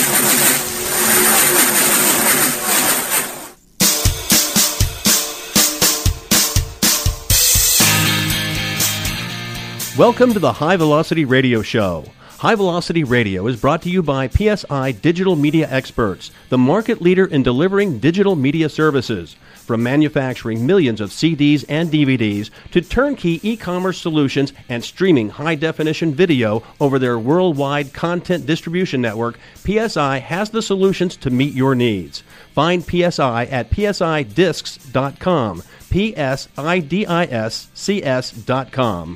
Welcome to the High Velocity Radio Show. High Velocity Radio is brought to you by PSI Digital Media Experts, the market leader in delivering digital media services. From manufacturing millions of CDs and DVDs to turnkey e-commerce solutions and streaming high-definition video over their worldwide content distribution network, PSI has the solutions to meet your needs. Find PSI at psidiscs.com, psidiscs.com.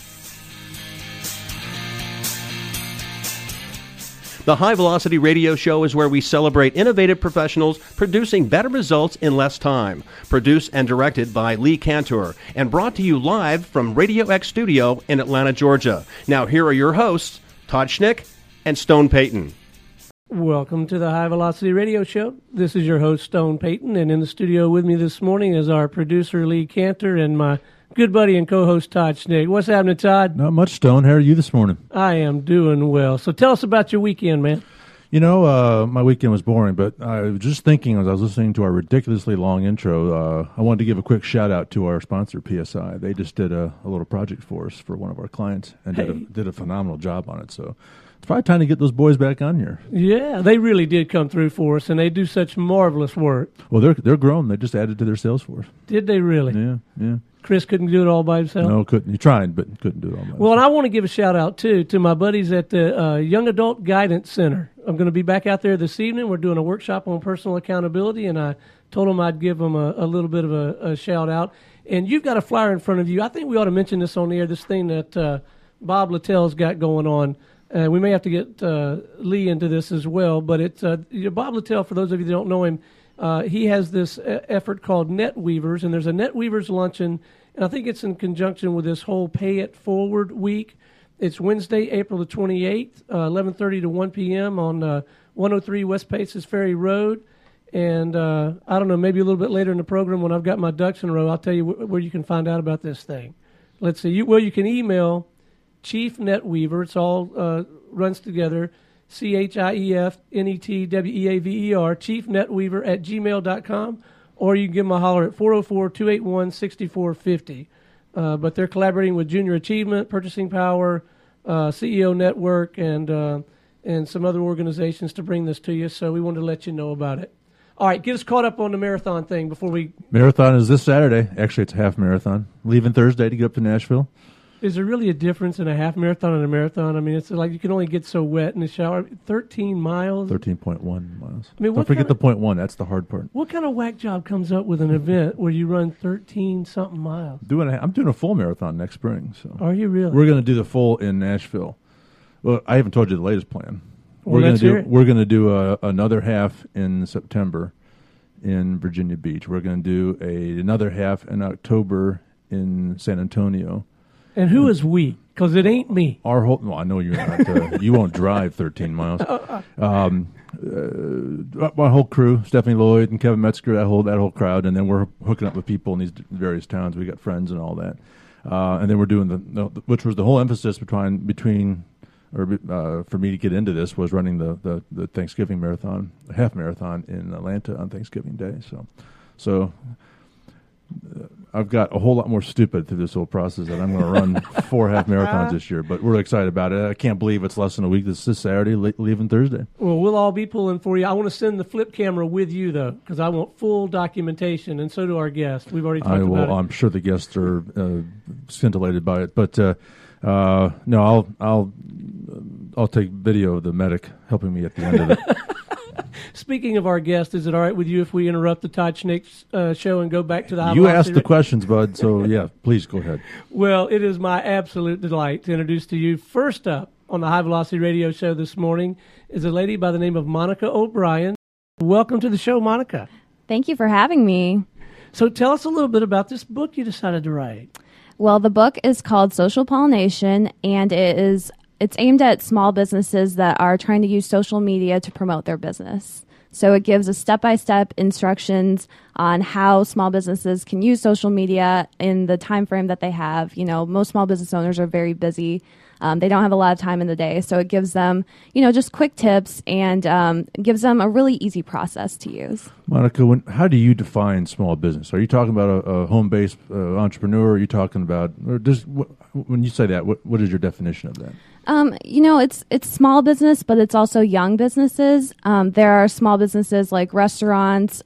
The High Velocity Radio Show is where we celebrate innovative professionals producing better results in less time. Produced and directed by Lee Cantor and brought to you live from Radio X Studio in Atlanta, Georgia. Now here are your hosts, Todd Schnick and Stone Payton. Welcome to the High Velocity Radio Show. This is your host, Stone Payton, and in the studio with me this morning is our producer, Lee Cantor, and my good buddy and co-host, Todd Schnick. What's happening, Todd? Not much, Stone. How are you this morning? I am doing well. So tell us about your weekend, man. You know, my weekend was boring, but I was just thinking as I was listening to our ridiculously long intro, I wanted to give a quick shout-out to our sponsor, PSI. They just did a little project for us for one of our clients and did a phenomenal job on it. So it's probably time to get those boys back on here. Yeah, they really did come through for us, and they do such marvelous work. Well, they're grown. They just added to their sales force. Did they really? Yeah. Chris couldn't do it all by himself? No, couldn't. He tried, but couldn't do it all by himself. Well, and I want to give a shout-out, too, to my buddies at the Young Adult Guidance Center. I'm going to be back out there this evening. We're doing a workshop on personal accountability, and I told them I'd give them a little bit of a shout-out. And you've got a flyer in front of you. I think we ought to mention this on the air, this thing that Bob Littell's got going on. We may have to get Lee into this as well, but it's Bob Littell, for those of you that don't know him, he has this effort called NetWeavers, and there's a NetWeavers luncheon, and I think it's in conjunction with this whole Pay It Forward week. It's Wednesday, April the 28th, 11:30 to 1 p.m. on 103 West Paces Ferry Road. And I don't know, maybe a little bit later in the program when I've got my ducks in a row, I'll tell you where you can find out about this thing. Let's see. You can email Chief NetWeaver. It's all runs together. ChiefNetWeaver, chiefnetweaver@gmail.com, or you can give them a holler at 404-281-6450. But they're collaborating with Junior Achievement, Purchasing Power, CEO Network, and some other organizations to bring this to you, so we wanted to let you know about it. All right, get us caught up on the marathon thing before we... Marathon is this Saturday. Actually, it's a half marathon. Leaving Thursday to get up to Nashville. Is there really a difference in a half marathon and a marathon? I mean, it's like you can only get so wet in the shower. 13 miles? 13.1 miles. I mean, don't forget the 0.1. That's the hard part. What kind of whack job comes up with an event where you run 13-something miles? I'm doing a full marathon next spring. So are you really? We're going to do the full in Nashville. Well, I haven't told you the latest plan. Well, we're going to do another half in September in Virginia Beach. We're going to do another half in October in San Antonio. And who is we? Because it ain't me. I know you're not. You won't drive 13 miles. My whole crew, Stephanie Lloyd and Kevin Metzger, that whole crowd, and then we're hooking up with people in these various towns. We got friends and all that, and then we're doing which was the whole emphasis for me to get into this was running the Thanksgiving marathon, half marathon in Atlanta on Thanksgiving Day. So. I've got a whole lot more stupid through this whole process that I'm going to run 4 half marathons this year, but we're excited about it. I can't believe it's less than a week. This is Saturday, leaving Thursday. Well, we'll all be pulling for you. I want to send the flip camera with you, though, because I want full documentation, and so do our guests. We've already talked about it. I'm sure the guests are scintillated by it, but no, I'll take video of the medic helping me at the end of it. Speaking of our guest, is it all right with you if we interrupt the Todd Schnick show and go back to the High You Velocity asked the questions, bud, so yeah, please go ahead. Well, it is my absolute delight to introduce to you, first up on the High Velocity Radio Show this morning, is a lady by the name of Monica O'Brien. Welcome to the show, Monica. Thank you for having me. So tell us a little bit about this book you decided to write. Well, the book is called Social Pollination, and it's aimed at small businesses that are trying to use social media to promote their business. So it gives us step-by-step instructions on how small businesses can use social media in the time frame that they have. You know, most small business owners are very busy. They don't have a lot of time in the day, so it gives them, just quick tips and gives them a really easy process to use. Monica, how do you define small business? Are you talking about a home-based entrepreneur? Are you talking about, when you say that, what is your definition of that? It's small business, but it's also young businesses. There are small businesses like restaurants,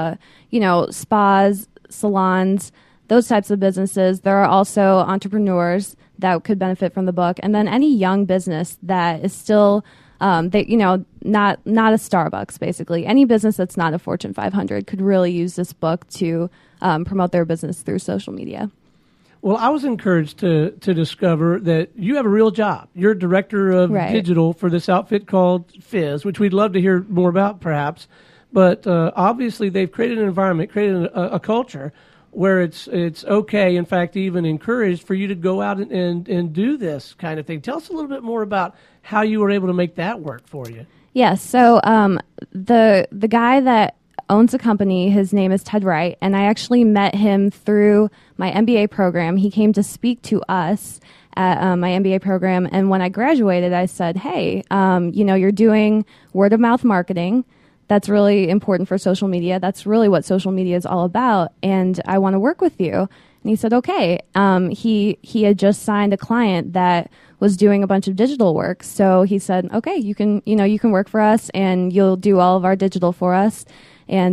spas, salons, those types of businesses. There are also entrepreneurs that could benefit from the book, and then any young business that is still, not a Starbucks, basically. Any business that's not a Fortune 500 could really use this book to promote their business through social media. Well, I was encouraged to discover that you have a real job. You're director of digital for this outfit called Fizz, which we'd love to hear more about, perhaps. But obviously, they've created an environment, created a culture where it's okay, in fact, even encouraged for you to go out and do this kind of thing. Tell us a little bit more about how you were able to make that work for you. Yes. So the guy that owns the company, his name is Ted Wright, and I actually met him through my MBA program. He came to speak to us at my MBA program, and when I graduated, I said, hey, you're doing word-of-mouth marketing. That's really important for social media. That's really what social media is all about, and I want to work with you. And he said, okay. He had just signed a client that was doing a bunch of digital work. So he said, okay, you can work for us, and you'll do all of our digital for us. And,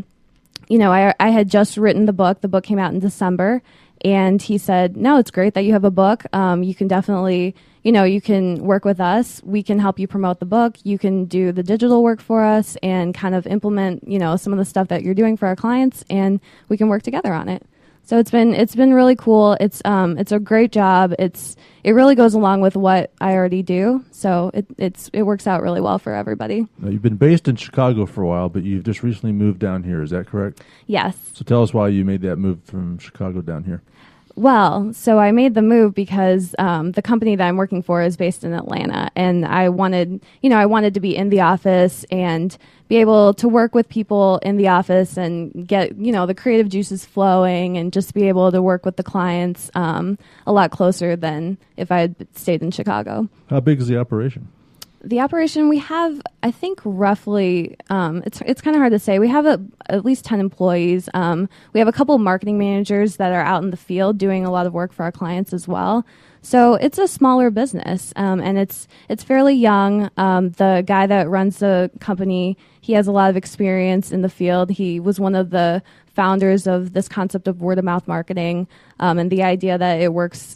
I had just written the book. The book came out in December. And he said, no, it's great that you have a book. You can definitely, you can work with us. We can help you promote the book. You can do the digital work for us and kind of implement, some of the stuff that you're doing for our clients, and we can work together on it. So it's been really cool. It's a great job. It really goes along with what I already do. So it works out really well for everybody. Now, you've been based in Chicago for a while, but you've just recently moved down here. Is that correct? Yes. So tell us why you made that move from Chicago down here. Well, so I made the move because the company that I'm working for is based in Atlanta, and I wanted to be in the office and be able to work with people in the office and get, the creative juices flowing and just be able to work with the clients a lot closer than if I had stayed in Chicago. How big is the operation? The operation, we have, I think, roughly, it's kind of hard to say. We have at least 10 employees. We have a couple of marketing managers that are out in the field doing a lot of work for our clients as well. So it's a smaller business, and it's fairly young. The guy that runs the company, he has a lot of experience in the field. He was one of the founders of this concept of word-of-mouth marketing, and the idea that it works,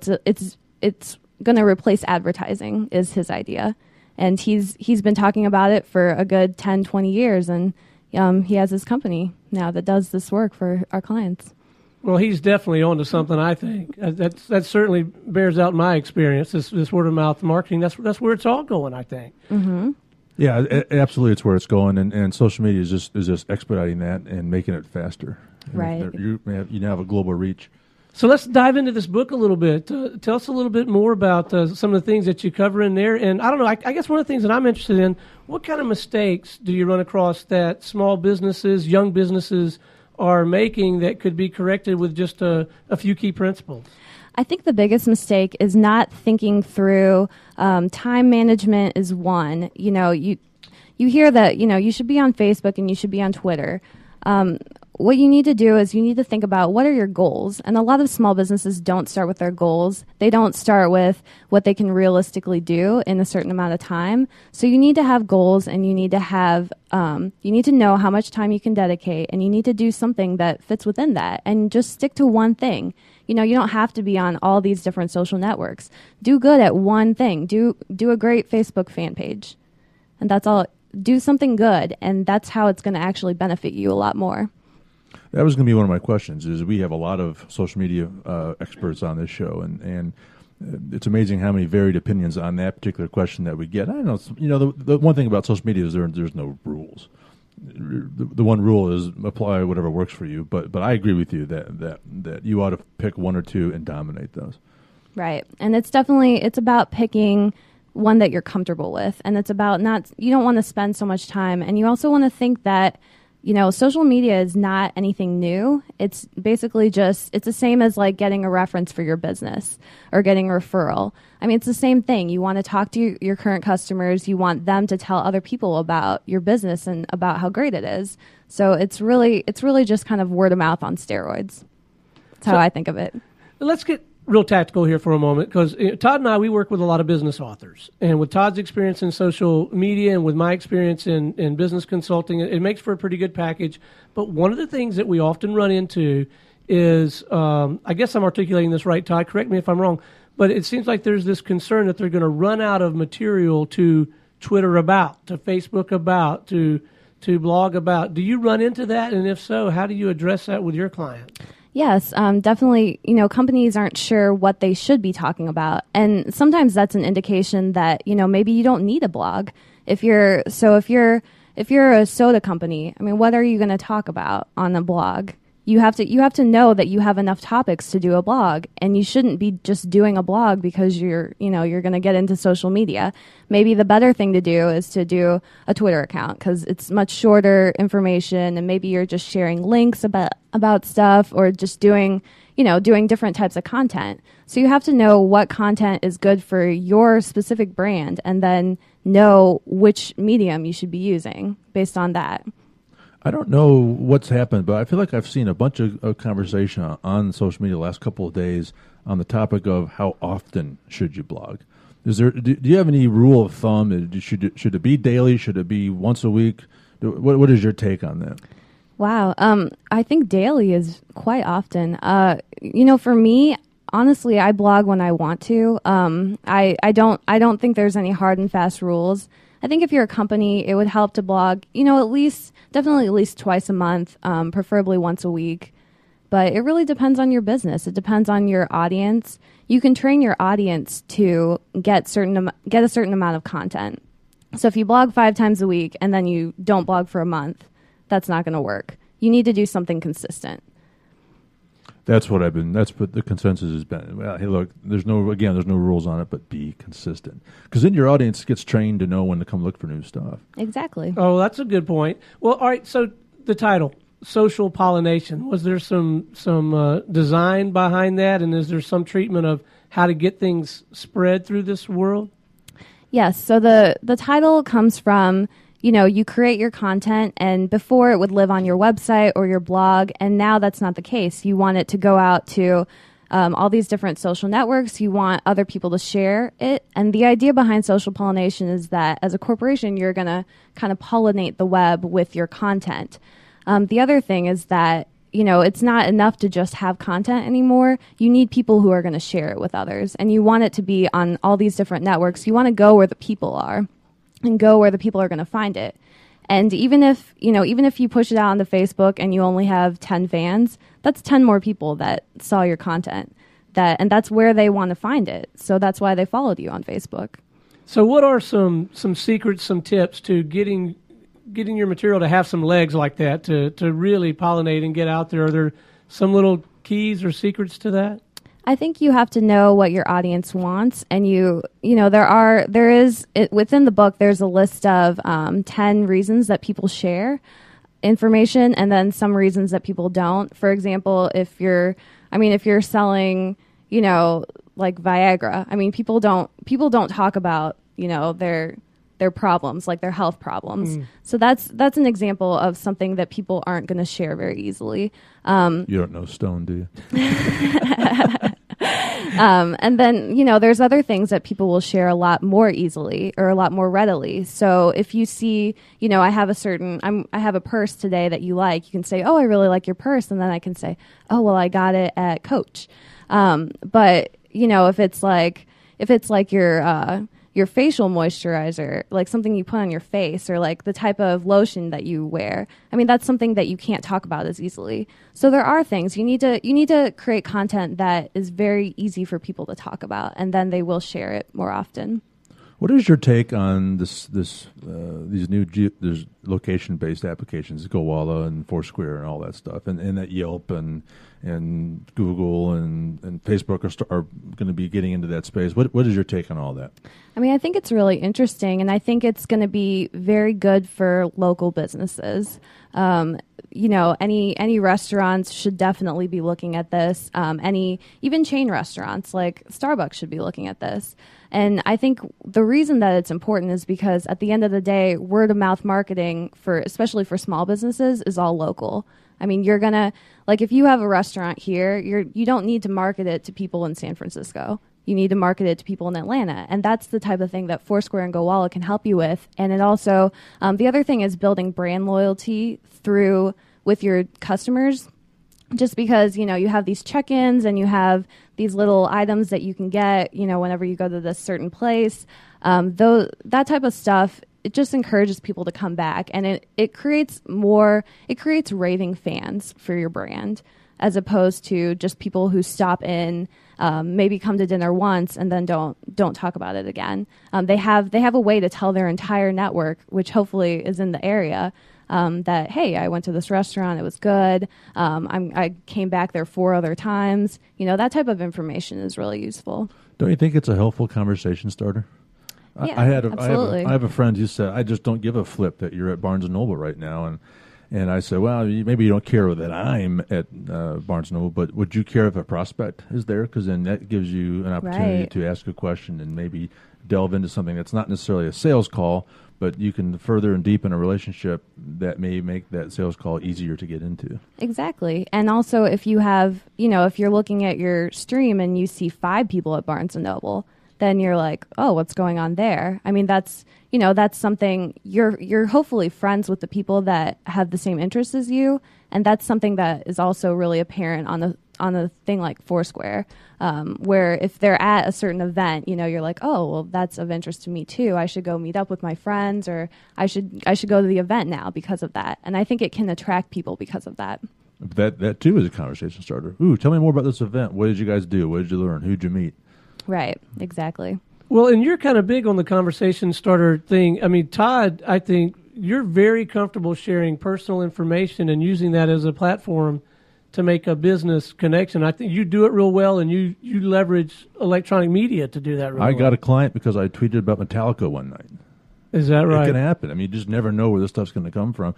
it's going to replace advertising is his idea. And he's been talking about it for a good 10, 20 years, and he has his company now that does this work for our clients. Well, he's definitely onto something, I think. That certainly bears out in my experience, this word-of-mouth marketing. That's where it's all going, I think. Mm-hmm. Yeah, absolutely, it's where it's going, and social media is just expediting that and making it faster. Right. You now have a global reach. So let's dive into this book a little bit. Tell us a little bit more about some of the things that you cover in there. And I don't know, I guess one of the things that I'm interested in, what kind of mistakes do you run across that small businesses, young businesses are making that could be corrected with just a few key principles? I think the biggest mistake is not thinking through time management is one. You hear that, you should be on Facebook and you should be on Twitter. What you need to do is you need to think about what are your goals. And a lot of small businesses don't start with their goals. They don't start with what they can realistically do in a certain amount of time. So you need to have goals, and you need to have, you need to know how much time you can dedicate, and you need to do something that fits within that, and just stick to one thing. You don't have to be on all these different social networks. Do good at one thing. Do a great Facebook fan page. And that's all. Do something good, and that's how it's going to actually benefit you a lot more. That was going to be one of my questions. Is we have a lot of social media experts on this show, and it's amazing how many varied opinions on that particular question that we get. I don't know. The one thing about social media is there's no rules. The one rule is apply whatever works for you. But I agree with you that you ought to pick one or two and dominate those. Right, and it's about picking one that you're comfortable with, and it's about you don't want to spend so much time, and you also want to think that social media is not anything new. It's basically it's the same as like getting a reference for your business or getting a referral. I mean, it's the same thing. You want to talk to your current customers. You want them to tell other people about your business and about how great it is. So it's really just kind of word of mouth on steroids. That's how I think of it. Let's get real tactical here for a moment, because Todd and I, we work with a lot of business authors. And with Todd's experience in social media and with my experience in business consulting, it makes for a pretty good package. But one of the things that we often run into is, I guess I'm articulating this right, Todd, correct me if I'm wrong, but it seems like there's this concern that they're going to run out of material to Twitter about, to Facebook about, to blog about. Do you run into that? And if so, how do you address that with your clients? Yes, definitely. Companies aren't sure what they should be talking about. And sometimes that's an indication that, maybe you don't need a blog. If you're a soda company, I mean, what are you going to talk about on a blog? You have to know that you have enough topics to do a blog, and you shouldn't be just doing a blog because you're going to get into social media. Maybe the better thing to do is to do a Twitter account, because it's much shorter information, and maybe you're just sharing links about stuff, or just doing different types of content. So you have to know what content is good for your specific brand, and then know which medium you should be using based on that. I don't know what's happened, but I feel like I've seen a bunch of conversation on social media the last couple of days on the topic of how often should you blog. Do you have any rule of thumb? Should it be daily? Should it be once a week? What is your take on that? Wow. I think daily is quite often. For me, honestly, I blog when I want to. I don't think there's any hard and fast rules. I think if you're a company, it would help to blog, definitely at least twice a month, preferably once a week. But it really depends on your business. It depends on your audience. You can train your audience to get a certain amount of content. So if you blog 5 times a week and then you don't blog for a month, that's not going to work. You need to do something consistent. That's what the consensus has been. Well, hey, look, there's no rules on it, but be consistent. Because then your audience gets trained to know when to come look for new stuff. Exactly. Oh, that's a good point. Well, all right, so the title, Social Pollination, was there some design behind that, and is there some treatment of how to get things spread through this world? Yes, so the title comes from, you create your content, and before it would live on your website or your blog, and now that's not the case. You want it to go out to all these different social networks. You want other people to share it. And the idea behind social pollination is that as a corporation, you're going to kind of pollinate the web with your content. The other thing is that, it's not enough to just have content anymore. You need people who are going to share it with others. And you want it to be on all these different networks. You want to go where the people are, and go where the people are going to find it. And even if you push it out onto Facebook and you only have 10 fans, that's 10 more people that saw your content. And that's where they want to find it. So that's why they followed you on Facebook. So what are some secrets, some tips to getting your material to have some legs like that, to really pollinate and get out there? Are there some little keys or secrets to that? I think you have to know what your audience wants, and within the book, there's a list of 10 reasons that people share information, and then some reasons that people don't. For example, if you're selling, like Viagra, I mean, people don't talk about, their problems, like their health problems. So that's an example of something that people aren't going to share very easily. You don't know Stone, do you? And then, there's other things that people will share a lot more easily or a lot more readily. So if you see, I have a purse today that you like, you can say, oh, I really like your purse. And then I can say, oh, well, I got it at Coach. But, if it's like your facial moisturizer, like something you put on your face, or like the type of lotion that you wear, I mean, that's something that you can't talk about as easily. So there are things you need to create content that is very easy for people to talk about, and then they will share it more often. What is your take on these new location-based applications, Gowalla and Foursquare and all that stuff, and that Yelp and and Google and Facebook are going to be getting into that space. What is your take on all that? I mean, I think it's really interesting, and I think it's going to be very good for local businesses. Any restaurants should definitely be looking at this. Even chain restaurants like Starbucks should be looking at this. And I think the reason that it's important is because at the end of the day, word of mouth marketing especially for small businesses is all local. I mean, you're going to, like, if you have a restaurant here, you don't need to market it to people in San Francisco. You need to market it to people in Atlanta. And that's the type of thing that Foursquare and GoWallet can help you with. And it also, the other thing is building brand loyalty with your customers. Just because, you have these check-ins and you have these little items that you can get, whenever you go to this certain place. That type of stuff, it just encourages people to come back, and it creates raving fans for your brand, as opposed to just people who stop in, maybe come to dinner once and then don't talk about it again. They have a way to tell their entire network, which hopefully is in the area, that, hey, I went to this restaurant, it was good. I came back there 4 other times. That type of information is really useful. Don't you think it's a helpful conversation starter? Yeah, I have a friend who said, I just don't give a flip that you're at Barnes & Noble right now. And I said, well, maybe you don't care that I'm at Barnes & Noble, but would you care if a prospect is there? Because then that gives you an opportunity to ask a question and maybe delve into something that's not necessarily a sales call, but you can further and deepen a relationship that may make that sales call easier to get into. Exactly. And also if you have, if you're looking at your stream and you see 5 people at Barnes & Noble, then you're like, oh, what's going on there? I mean, that's something you're hopefully friends with the people that have the same interests as you. And that's something that is also really apparent on a thing like Foursquare, where if they're at a certain event, you're like, oh, well, that's of interest to me too. I should go meet up with my friends, or I should go to the event now because of that. And I think it can attract people because of that. That too is a conversation starter. Ooh, tell me more about this event. What did you guys do? What did you learn? Who'd you meet? Right, exactly. Well, and you're kind of big on the conversation starter thing. I mean, Todd, I think you're very comfortable sharing personal information and using that as a platform to make a business connection. I think you do it real well, and you leverage electronic media to do that real well. I got a client because I tweeted about Metallica one night. Is that right? It can happen. I mean, you just never know where this stuff's going to come from.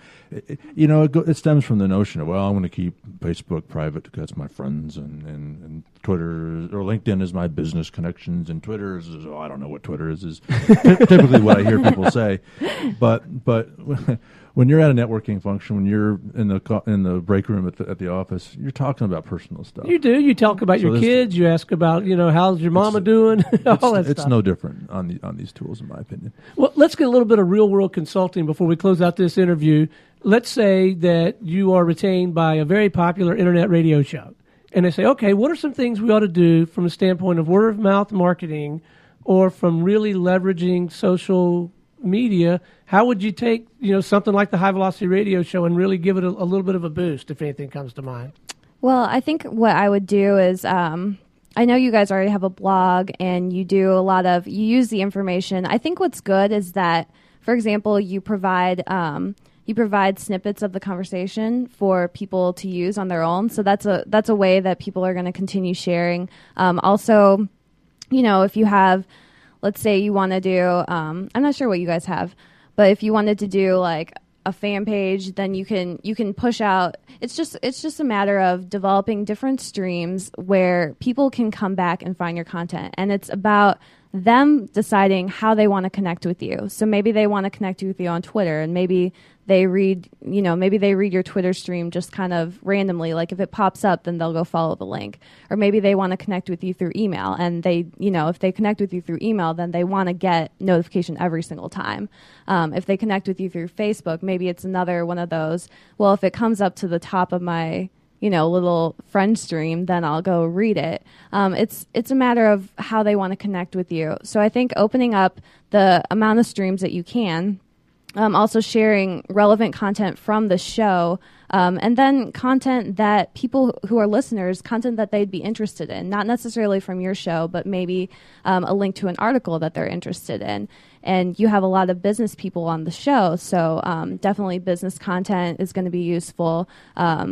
It stems from the notion of, well, I'm going to keep Facebook private because it's my friends, and Twitter or LinkedIn is my business connections, and Twitter is I don't know what Twitter is typically what I hear people say. But when you're at a networking function, when you're in the break room at the office, you're talking about personal stuff. You do. You talk about your kids. You ask about, how's your mama doing? All that stuff. It's no different on these tools, in my opinion. Well, let's get a little bit of real world consulting before we close out this interview. Let's say that you are retained by a very popular internet radio show, and they say, okay, what are some things we ought to do from a standpoint of word of mouth marketing, or from really leveraging social media? How would you take something like the High Velocity Radio Show and really give it a little bit of a boost, if anything comes to mind? Well, I think what I would do is, I know you guys already have a blog and you use the information. I think what's good is that, for example, you provide snippets of the conversation for people to use on their own. So that's a way that people are going to continue sharing. Also, if you have, let's say you want to do, I'm not sure what you guys have, but if you wanted to do like a fan page, then you can push out. It's just a matter of developing different streams where people can come back and find your content, and it's about them deciding how they want to connect with you. So maybe they want to connect with you on Twitter, and maybe they read your Twitter stream just kind of randomly. Like if it pops up, then they'll go follow the link. Or maybe they want to connect with you through email, and if they connect with you through email, then they want to get notification every single time. If they connect with you through Facebook, maybe it's another one of those. Well, if it comes up to the top of my little friend stream, then I'll go read it. It's a matter of how they want to connect with you. So I think opening up the amount of streams that you can, also sharing relevant content from the show, and then content that people who are listeners, content that they'd be interested in, not necessarily from your show, but maybe a link to an article that they're interested in. And you have a lot of business people on the show, so definitely business content is going to be useful.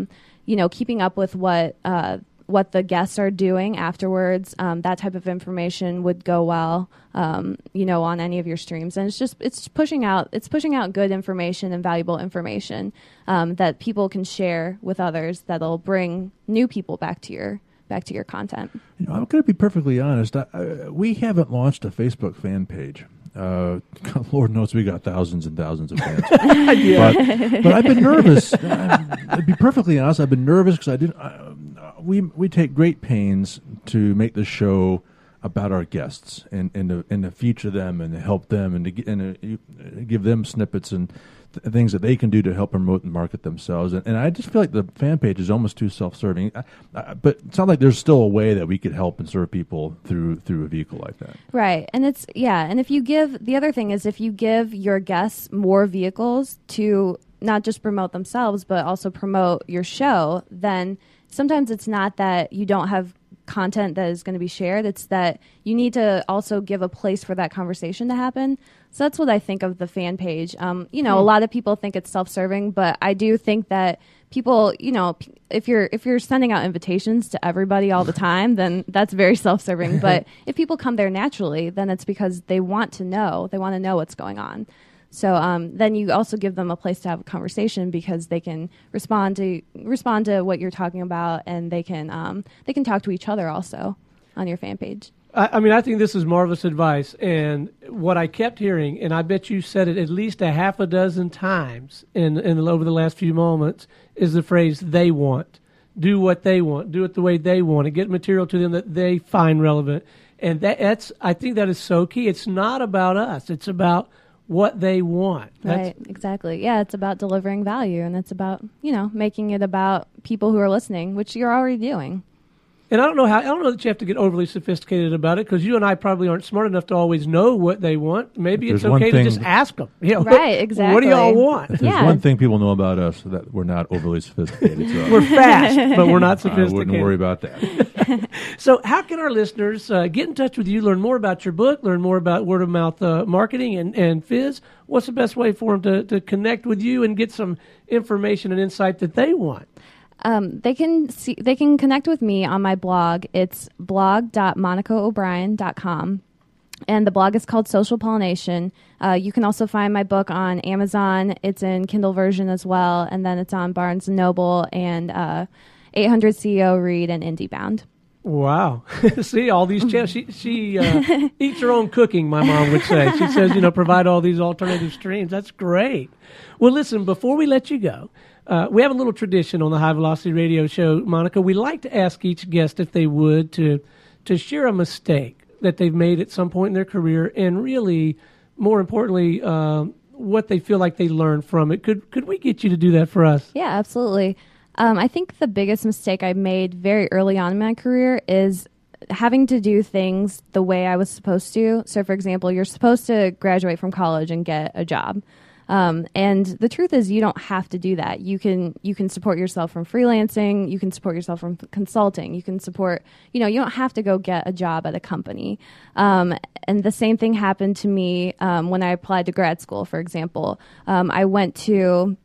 keeping up with what the guests are doing afterwards. That type of information would go well, on any of your streams. And it's pushing out good information and valuable information that people can share with others that'll bring new people back to your content. I'm going to be perfectly honest. We haven't launched a Facebook fan page. Lord knows we got thousands and thousands of fans. But I've been nervous. To be perfectly honest, I've been nervous because we take great pains to make the show about our guests and to feature them and to help them and to give them snippets and things that they can do to help promote and market themselves. And I just feel like the fan page is almost too self-serving. But it sounds like there's still a way that we could help and serve people through a vehicle like that. Right. And and if you give your guests more vehicles to not just promote themselves, but also promote your show, then sometimes it's not that you don't have content that is going to be shared. It's that you need to also give a place for that conversation to happen. So that's what I think of the fan page. A lot of people think it's self-serving, but I do think that people, if you're sending out invitations to everybody all the time, then that's very self-serving. But if people come there naturally, then it's because they want to know what's going on. So then you also give them a place to have a conversation because they can respond to what you're talking about, and they can talk to each other also on your fan page. I think this is marvelous advice. And what I kept hearing, and I bet you said it at least a half a dozen times in over the last few moments, is the phrase "they want." Do what they want. Do it the way they want. And get material to them that they find relevant. And I think that is so key. It's not about us. It's about what they want. Right, exactly. Yeah, it's about delivering value, and it's about, making it about people who are listening, which you're already doing. And I don't know that you have to get overly sophisticated about it, because you and I probably aren't smart enough to always know what they want. Maybe it's okay to just ask them. Right, exactly. What do y'all want? If there's one thing people know about us, that we're not overly sophisticated. So we're fast, but we're not sophisticated. I wouldn't worry about that. So how can our listeners get in touch with you, learn more about your book, learn more about word-of-mouth marketing and Fizz? What's the best way for them to connect with you and get some information and insight that they want? They can connect with me on my blog. It's blog.monicoobrien.com. And the blog is called Social Pollination. You can also find my book on Amazon. It's in Kindle version as well. And then it's on Barnes & Noble and 800 CEO Read and IndieBound. Wow. See, all these channels. She eats her own cooking, my mom would say. She says, provide all these alternative streams. That's great. Well, listen, before we let you go, we have a little tradition on the High Velocity Radio Show, Monica. We like to ask each guest, if they would, to share a mistake that they've made at some point in their career, and really, more importantly, what they feel like they learned from it. Could we get you to do that for us? Yeah, absolutely. I think the biggest mistake I made very early on in my career is having to do things the way I was supposed to. So, for example, you're supposed to graduate from college and get a job. And the truth is, you don't have to do that. You can support yourself from freelancing. You can support yourself from consulting. You can support, you don't have to go get a job at a company. And the same thing happened to me when I applied to grad school, for example. I went to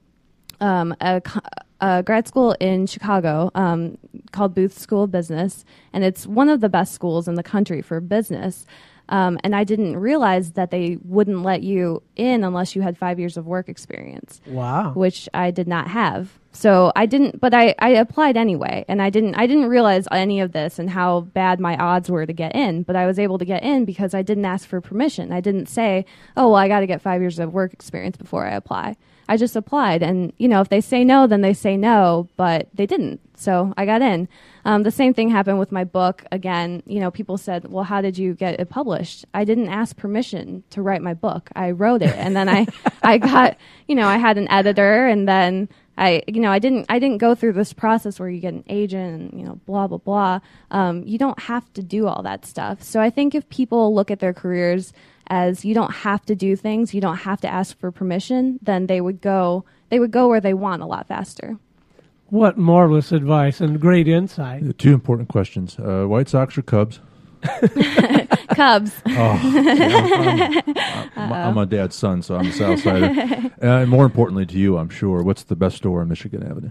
a grad school in Chicago called Booth School of Business, and it's one of the best schools in the country for business. And I didn't realize that they wouldn't let you in unless you had 5 years of work experience. Wow. Which I did not have. So I didn't, but I applied anyway, and I didn't realize any of this and how bad my odds were to get in, but I was able to get in because I didn't ask for permission. I didn't say, oh, well, I got to get 5 years of work experience before I apply. I just applied, and, if they say no, then they say no, but they didn't. So I got in. The same thing happened with my book. Again, people said, well, how did you get it published? I didn't ask permission to write my book. I wrote it, and then I got, I had an editor, and then I didn't go through this process where you get an agent and, blah, blah, blah. You don't have to do all that stuff. So I think if people look at their careers as you don't have to do things, you don't have to ask for permission, then they would go where they want a lot faster. What marvelous advice and great insight. Two important questions. White Sox or Cubs? Cubs. I'm a dad's son, so I'm a South Sider. And more importantly to you, I'm sure, what's the best store on Michigan Avenue?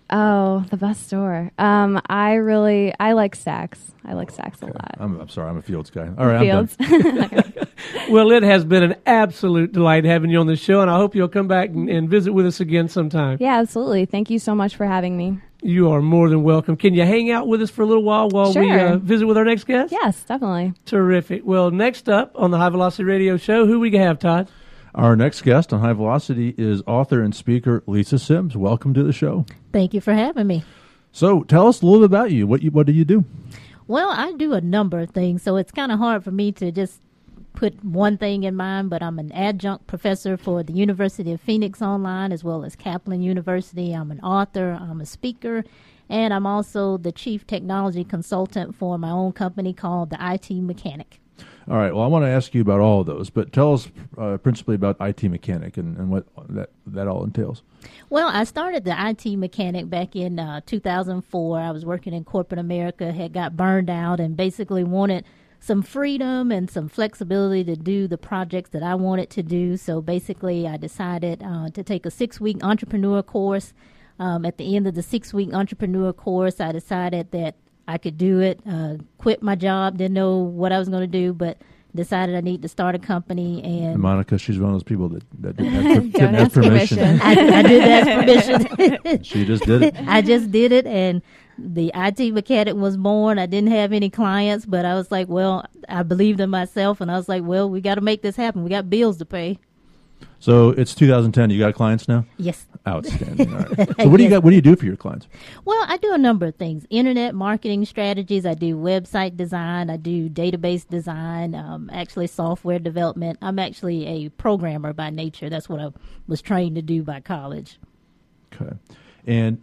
Oh, the best store. I like Saks. I like Saks a lot. I'm sorry, I'm a Fields guy. All right, Fields. I'm done. Well, it has been an absolute delight having you on the show, and I hope you'll come back and visit with us again sometime. Yeah, absolutely. Thank you so much for having me. You are more than welcome. Can you hang out with us for a little while Sure. we visit with our next guest? Yes, definitely. Terrific. Well, next up on the High Velocity Radio Show, who we have, Todd? Our next guest on High Velocity is author and speaker Lisa Sims. Welcome to the show. Thank you for having me. So tell us a little bit about you. What do you do? Well, I do a number of things, so it's kind of hard for me to just put one thing in mind, but I'm an adjunct professor for the University of Phoenix Online as well as Kaplan University. I'm an author, I'm a speaker, and I'm also the chief technology consultant for my own company called the IT Mechanic. All right. Well, I want to ask you about all of those, but tell us principally about IT Mechanic and what that all entails. Well, I started the IT Mechanic back in 2004. I was working in corporate America, had got burned out, and basically wanted some freedom and some flexibility to do the projects that I wanted to do. So basically, I decided to take a 6-week entrepreneur course. At the end of the 6-week entrepreneur course, I decided that I could do it, quit my job, didn't know what I was going to do, but decided I need to start a company. And Monica, she's one of those people that didn't ask Don't permission. ask permission. I did ask permission. She just did it. I just did it, and the IT Mechanic was born. I didn't have any clients, but I was like, well, I believed in myself, and I was like, well, we got to make this happen. We got bills to pay. So it's 2010. You got clients now? Yes. Outstanding. All right. So what do you got? What do you do for your clients? Well, I do a number of things. Internet marketing strategies. I do website design. I do database design, actually software development. I'm actually a programmer by nature. That's what I was trained to do by college. Okay. And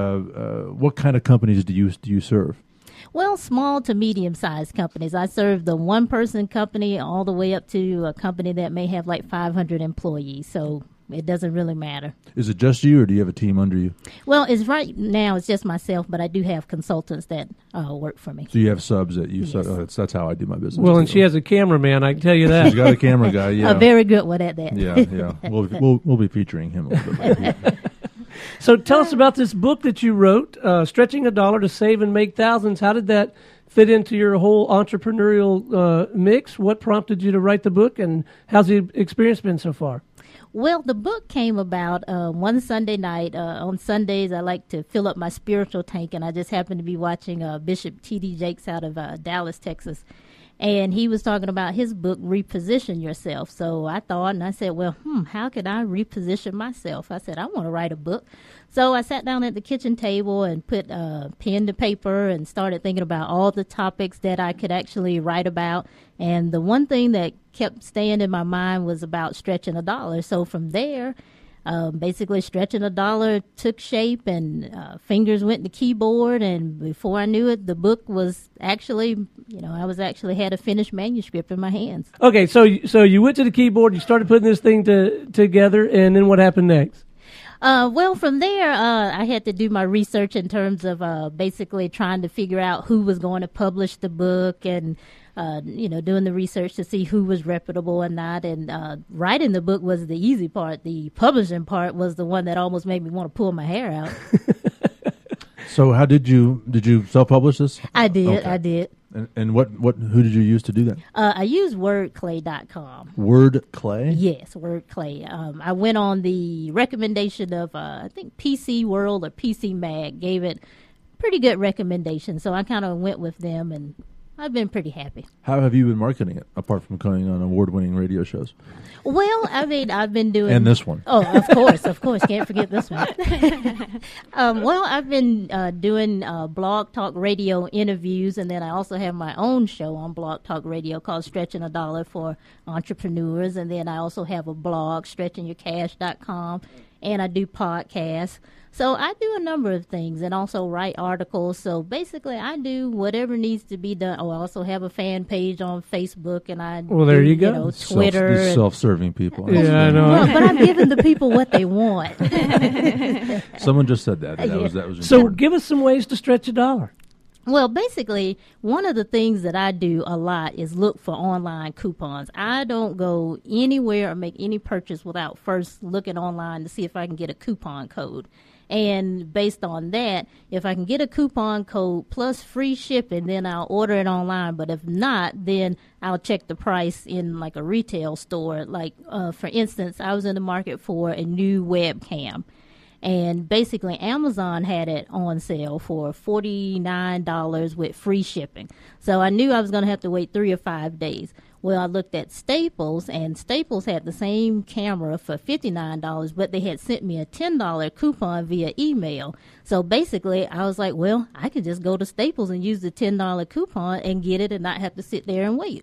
what kind of companies do you serve? Well, small to medium-sized companies. I serve the one-person company all the way up to a company that may have like 500 employees. So it doesn't really matter. Is it just you, or do you have a team under you? Well, right now it's just myself, but I do have consultants that work for me. So you have subs that you. Yes. That's how I do my business. Well, and too. she has a cameraman, I can tell you that. She's got a camera guy. Yeah, A very good one at that. yeah. We'll be featuring him a little bit later. So tell us about this book that you wrote, Stretching a Dollar to Save and Make Thousands. How did that fit into your whole entrepreneurial mix? What prompted you to write the book, and how's the experience been so far? Well, the book came about one Sunday night. On Sundays, I like to fill up my spiritual tank, and I just happened to be watching Bishop T.D. Jakes out of Dallas, Texas. And he was talking about his book, Reposition Yourself. So I thought, and I said, well, how could I reposition myself? I said, I want to write a book. So I sat down at the kitchen table and put pen to paper and started thinking about all the topics that I could actually write about. And the one thing that kept staying in my mind was about stretching a dollar. So from there, basically Stretching a Dollar took shape, and fingers went to keyboard, and before I knew it, the book was actually, I was actually had a finished manuscript in my hands. Okay, so you went to the keyboard, you started putting this thing together, and then what happened next? Well, from there, I had to do my research in terms of basically trying to figure out who was going to publish the book, and doing the research to see who was reputable and not. And writing the book was the easy part. The publishing part was the one that almost made me want to pull my hair out. So how did you self-publish this? I did. Okay. I did. And who did you use to do that? I used wordclay.com. WordClay? Yes, WordClay. I went on the recommendation of, I think PC World or PC Mag gave it pretty good recommendation. So I kind of went with them, and I've been pretty happy. How have you been marketing it, apart from going on award-winning radio shows? Well, I mean, I've been doing... And this one. Oh, of course. Can't forget this one. Well, I've been doing Blog Talk Radio interviews, and then I also have my own show on Blog Talk Radio called Stretching a Dollar for Entrepreneurs, and then I also have a blog, stretchingyourcash.com, and I do podcasts. So I do a number of things and also write articles. So basically, I do whatever needs to be done. Oh, I also have a fan page on Facebook, and I there you go. Twitter. These self-serving people. Yeah, I know. Well, but I'm giving the people what they want. Someone just said that. That was So important. give us some ways to stretch a dollar. Well, basically, one of the things that I do a lot is look for online coupons. I don't go anywhere or make any purchase without first looking online to see if I can get a coupon code. And based on that, if I can get a coupon code plus free shipping, then I'll order it online. But if not, then I'll check the price in like a retail store. Like, for instance, I was in the market for a new webcam. And basically, Amazon had it on sale for $49 with free shipping. So I knew I was going to have to wait 3 or 5 days. Well, I looked at Staples, and Staples had the same camera for $59, but they had sent me a $10 coupon via email. So basically, I was like, well, I could just go to Staples and use the $10 coupon and get it and not have to sit there and wait.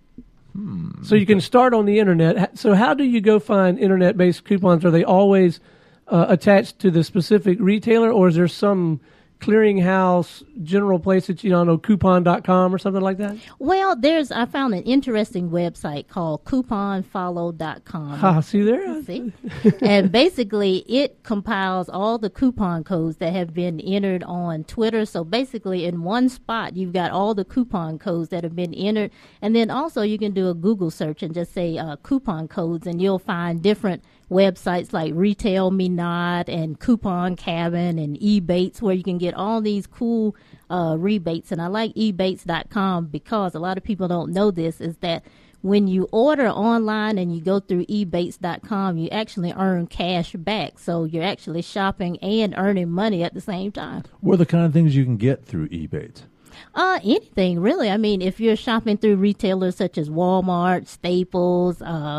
So you can start on the internet. So how do you go find internet-based coupons? Are they always attached to the specific retailer, or is there some clearinghouse general place that you don't know, coupon.com or something like that? Well, I found an interesting website called couponfollow.com. Ah, see there? See? And basically, it compiles all the coupon codes that have been entered on Twitter. So basically, in one spot, you've got all the coupon codes that have been entered. And then also, you can do a Google search and just say coupon codes, and you'll find different websites like Retail Me Not and Coupon Cabin and Ebates, where you can get all these cool rebates. And I like ebates.com because a lot of people don't know this, is that when you order online and you go through ebates.com, you actually earn cash back. So you're actually shopping and earning money at the same time. What are the kind of things you can get through Ebates? Anything, really. I mean, if you're shopping through retailers such as Walmart, Staples,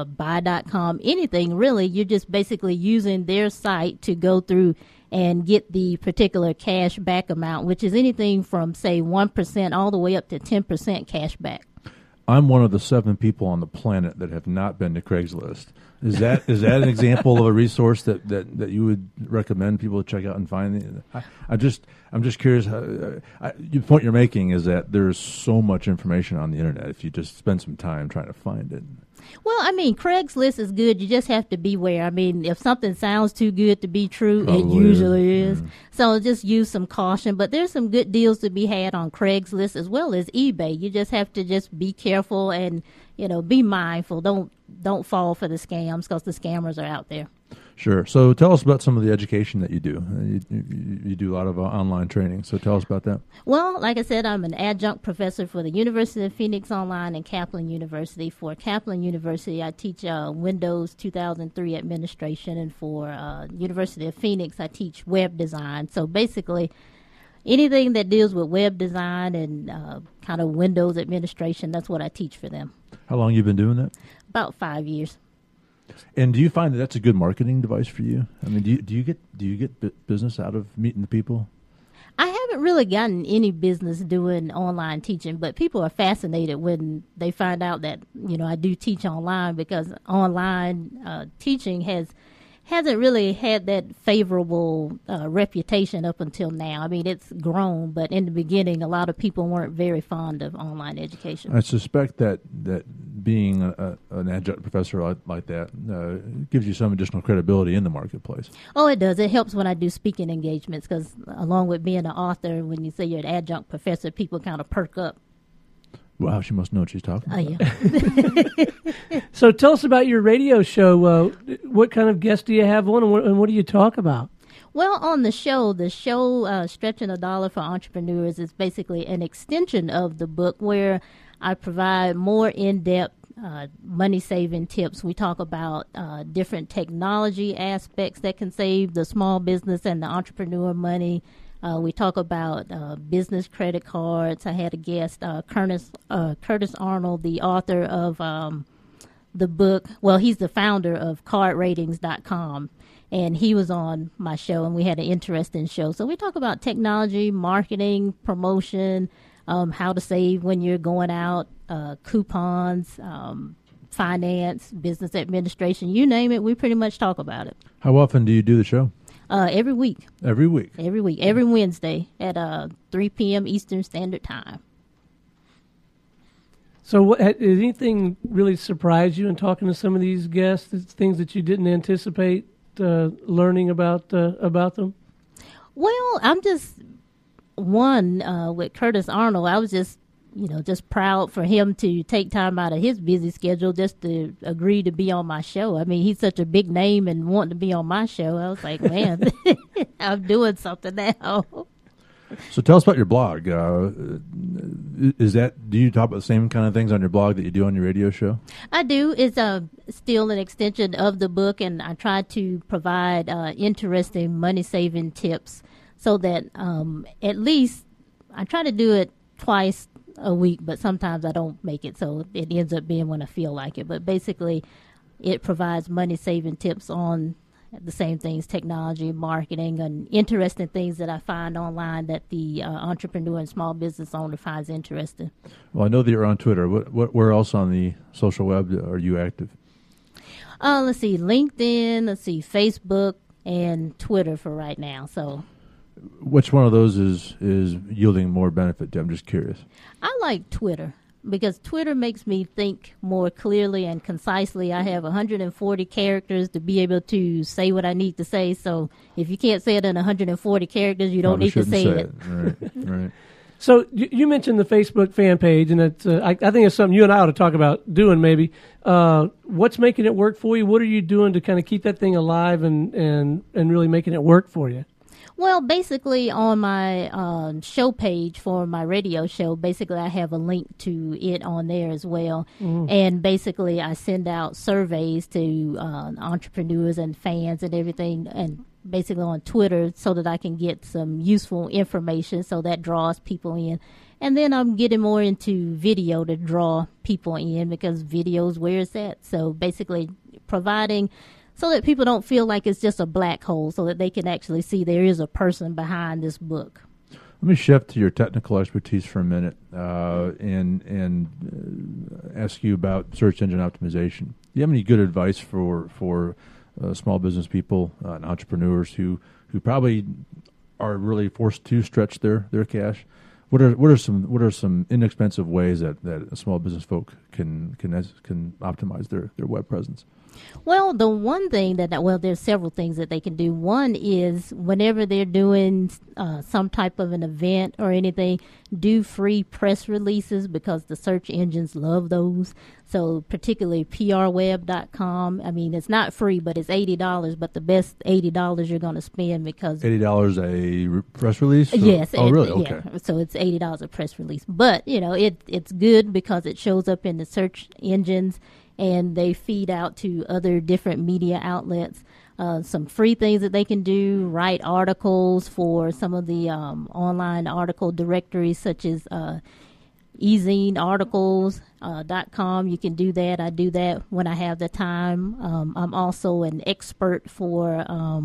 Buy.com, anything, really, you're just basically using their site to go through and get the particular cash back amount, which is anything from, say, 1% all the way up to 10% cash back. I'm one of the 7 people on the planet that have not been to Craigslist. Is that an example of a resource that you would recommend people to check out and find? I'm just curious. The point you're making is that there's so much information on the internet if you just spend some time trying to find it. Well, I mean, Craigslist is good. You just have to beware. I mean, if something sounds too good to be true, it usually is. So just use some caution. But there's some good deals to be had on Craigslist as well as eBay. You just have to just be careful and, be mindful. Don't fall for the scams, because the scammers are out there. Sure. So tell us about some of the education that you do. You do a lot of online training. So tell us about that. Well, like I said, I'm an adjunct professor for the University of Phoenix Online and Kaplan University. For Kaplan University, I teach Windows 2003 administration, and for University of Phoenix, I teach web design. So basically, anything that deals with web design and kind of Windows administration, that's what I teach for them. How long have you been doing that? About 5 years. And do you find that that's a good marketing device for you? I mean, do you get business out of meeting the people? I haven't really gotten any business doing online teaching, but people are fascinated when they find out that I do teach online, because online teaching hasn't really had that favorable reputation up until now. I mean, it's grown, but in the beginning, a lot of people weren't very fond of online education. I suspect that being an adjunct professor like that gives you some additional credibility in the marketplace. Oh, it does. It helps when I do speaking engagements, because along with being an author, when you say you're an adjunct professor, people kind of perk up. Wow, she must know what she's talking about. Yeah. So tell us about your radio show. What kind of guests do you have on, and what do you talk about? Well, on the show Stretching a Dollar for Entrepreneurs is basically an extension of the book, where I provide more in-depth money-saving tips. We talk about different technology aspects that can save the small business and the entrepreneur money. We talk about business credit cards. I had a guest, Curtis Arnold, the author of the book. Well, he's the founder of cardratings.com. And he was on my show, and we had an interesting show. So we talk about technology, marketing, promotion, how to save when you're going out, coupons, finance, business administration, you name it. We pretty much talk about it. How often do you do the show? Every week. Every week? Every week. Every Wednesday at 3 p.m. Eastern Standard Time. So did anything really surprise you in talking to some of these guests, things that you didn't anticipate learning about them? Well, I'm just with Curtis Arnold. I was just just proud for him to take time out of his busy schedule just to agree to be on my show. I mean, he's such a big name and wanting to be on my show. I was like, man, I'm doing something now. So tell us about your blog. Do you talk about the same kind of things on your blog that you do on your radio show? I do. It's still an extension of the book, and I try to provide interesting money-saving tips so that at least I try to do it twice a week, but sometimes I don't make it, so it ends up being when I feel like it. But basically, it provides money-saving tips on the same things, technology, marketing, and interesting things that I find online that the entrepreneur and small business owner finds interesting. Well, I know that you're on Twitter. Where else on the social web are you active? Let's see, LinkedIn, Facebook, and Twitter for right now. So, which one of those is yielding more benefit to you? I'm just curious. I like Twitter because Twitter makes me think more clearly and concisely. I have 140 characters to be able to say what I need to say. So if you can't say it in 140 characters, you don't need to say it. Right. So you mentioned the Facebook fan page, and it's, I think it's something you and I ought to talk about doing maybe. What's making it work for you? What are you doing to kind of keep that thing alive and really making it work for you? Well, basically on my show page for my radio show, basically I have a link to it on there as well. Mm. And basically I send out surveys to entrepreneurs and fans and everything, and basically on Twitter so that I can get some useful information, so that draws people in. And then I'm getting more into video to draw people in because video's where it's at. So basically providing so that people don't feel like it's just a black hole, so that they can actually see there is a person behind this book. Let me shift to your technical expertise for a minute and ask you about search engine optimization. Do you have any good advice for small business people and entrepreneurs who probably are really forced to stretch their cash? What are some inexpensive ways that small business folk can optimize their web presence? Well, the one thing there's several things that they can do. One is whenever they're doing some type of an event or anything, do free press releases because the search engines love those. So particularly prweb.com. I mean, it's not free, but it's $80, but the best $80 you're going to spend because... $80 a press release? Yes. Oh, really? Okay. Yeah, so it's $80 a press release. But, it's good because it shows up in the search engines and they feed out to other different media outlets. Some free things that they can do, write articles for some of the online article directories such as ezinearticles.com. You can do that. I do that when I have the time. I'm also an expert for,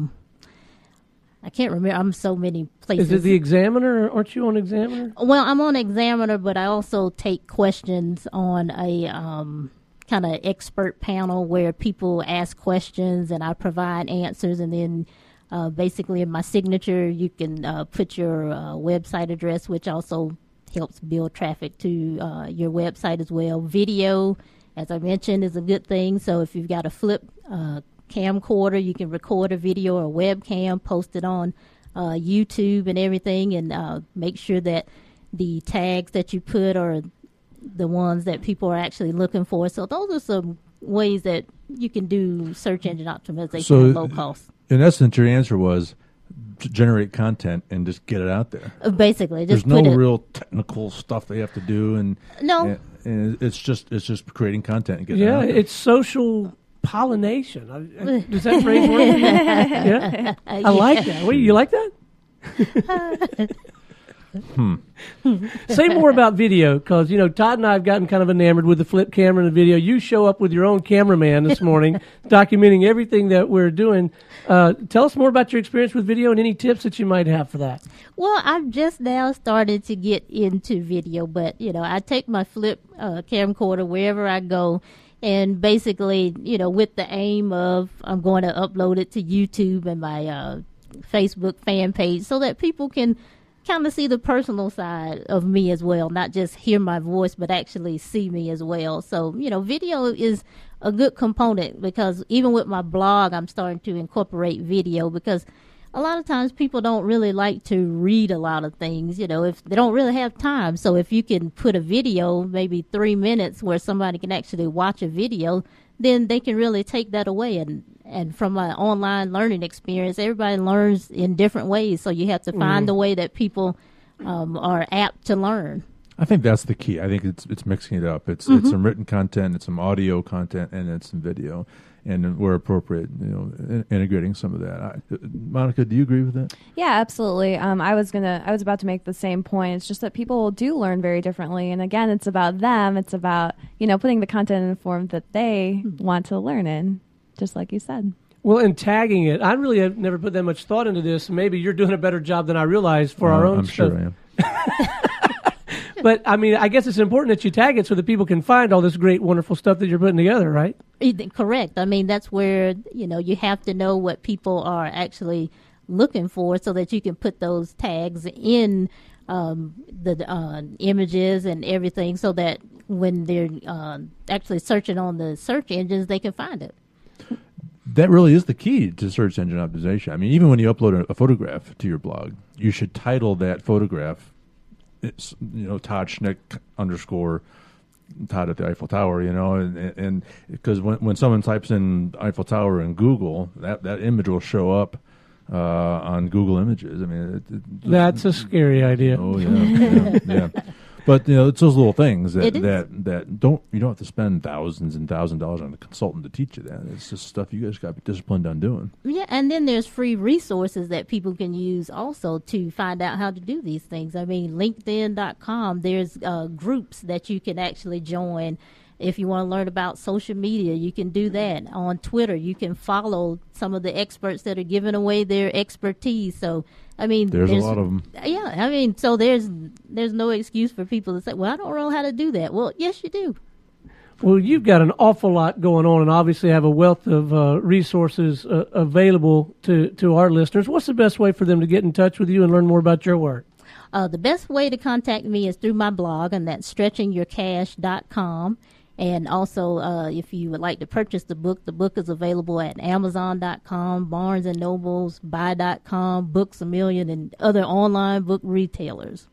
I can't remember, I'm so many places. Is it the Examiner? Aren't you on Examiner? Well, I'm on Examiner, but I also take questions on a kind of expert panel where people ask questions and I provide answers, and then basically in my signature you can put your website address, which also helps build traffic to your website as well. Video, as I mentioned, is a good thing. So if you've got a flip camcorder, you can record a video or webcam, post it on YouTube and everything, and make sure that the tags that you put are the ones that people are actually looking for. So those are some ways that you can do search engine optimization at low cost. In essence, your answer was to generate content and just get it out there. Basically, just there's no real technical stuff they have to do, and it's just creating content and getting it out there. It's social pollination. Does that phrase work? Yeah, I like that. Wait, you like that? Say more about video, because Todd and I have gotten kind of enamored with the flip camera and the video. You show up with your own cameraman this morning, documenting everything that we're doing. Tell us more about your experience with video and any tips that you might have for that. Well, I've just now started to get into video, but I take my flip camcorder wherever I go. And basically, with the aim of I'm going to upload it to YouTube and my Facebook fan page so that people can kind of see the personal side of me as well, not just hear my voice, but actually see me as well. So, video is a good component because even with my blog, I'm starting to incorporate video because a lot of times people don't really like to read a lot of things, if they don't really have time. So if you can put a video, maybe 3 minutes, where somebody can actually watch a video, then they can really take that away. And from an online learning experience, everybody learns in different ways. So you have to find the way that people are apt to learn. I think that's the key. I think it's mixing it up. It's some written content, it's some audio content, and it's some video. And where appropriate, integrating some of that. Monica, do you agree with that? Yeah, absolutely. I was about to make the same point. It's just that people do learn very differently, and again, it's about them. It's about putting the content in a form that they want to learn in, just like you said. Well, and tagging it, I really have never put that much thought into this. Maybe you're doing a better job than I realized for our own I'm stuff. sure I am. But, I guess it's important that you tag it so that people can find all this great, wonderful stuff that you're putting together, right? Correct. That's where, you have to know what people are actually looking for so that you can put those tags in the images and everything so that when they're actually searching on the search engines, they can find it. That really is the key to search engine optimization. Even when you upload a photograph to your blog, you should title that photograph, Todd Schnick _ Todd at the Eiffel Tower, and because when someone types in Eiffel Tower in Google, that image will show up on Google Images. That's a scary idea. Oh yeah. But it's those little things that don't you don't have to spend thousands and thousands of dollars on a consultant to teach you that. It's just stuff you guys got to be disciplined on doing. Yeah, and then there's free resources that people can use also to find out how to do these things. LinkedIn.com, there's groups that you can actually join. If you want to learn about social media, you can do that. On Twitter, you can follow some of the experts that are giving away their expertise. So, there's a lot of them. Yeah, so there's no excuse for people to say, well, I don't know how to do that. Well, yes, you do. Well, you've got an awful lot going on and obviously have a wealth of resources available to our listeners. What's the best way for them to get in touch with you and learn more about your work? The best way to contact me is through my blog, and that's stretchingyourcash.com. And also, if you would like to purchase the book is available at Amazon.com, Barnes & Nobles, Buy.com, Books A Million, and other online book retailers.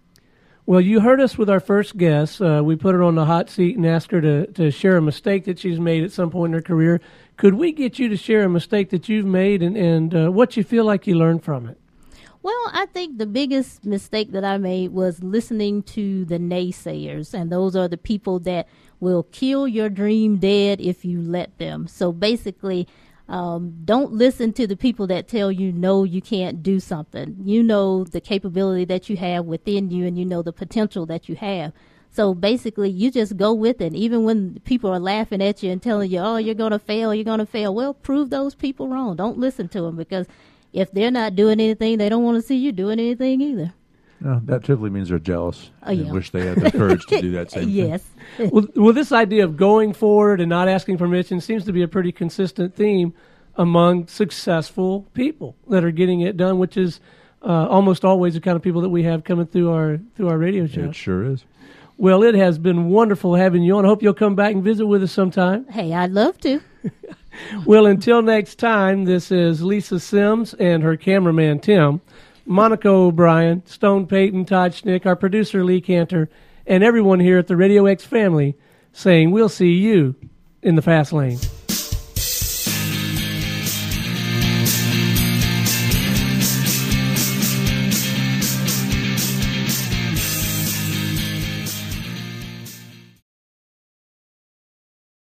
Well, you heard us with our first guest. We put her on the hot seat and asked her to share a mistake that she's made at some point in her career. Could we get you to share a mistake that you've made and what you feel like you learned from it? Well, I think the biggest mistake that I made was listening to the naysayers, and those are the people that will kill your dream dead if you let them. So basically, don't listen to the people that tell you, no, you can't do something. You know the capability that you have within you, and you know the potential that you have. So basically, you just go with it. Even when people are laughing at you and telling you, oh, you're going to fail. Well, prove those people wrong. Don't listen to them, because if they're not doing anything, they don't want to see you doing anything either. No, that typically means they're jealous and wish they had the courage to do that same thing. Well, this idea of going forward and not asking permission seems to be a pretty consistent theme among successful people that are getting it done, which is almost always the kind of people that we have coming through our radio show. It sure is. Well, it has been wonderful having you on. I hope you'll come back and visit with us sometime. Hey, I'd love to. Well, until next time, this is Lisa Sims and her cameraman, Tim, Monica O'Brien, Stone Payton, Todd Schnick, our producer, Lee Cantor, and everyone here at the Radio X family saying we'll see you in the fast lane.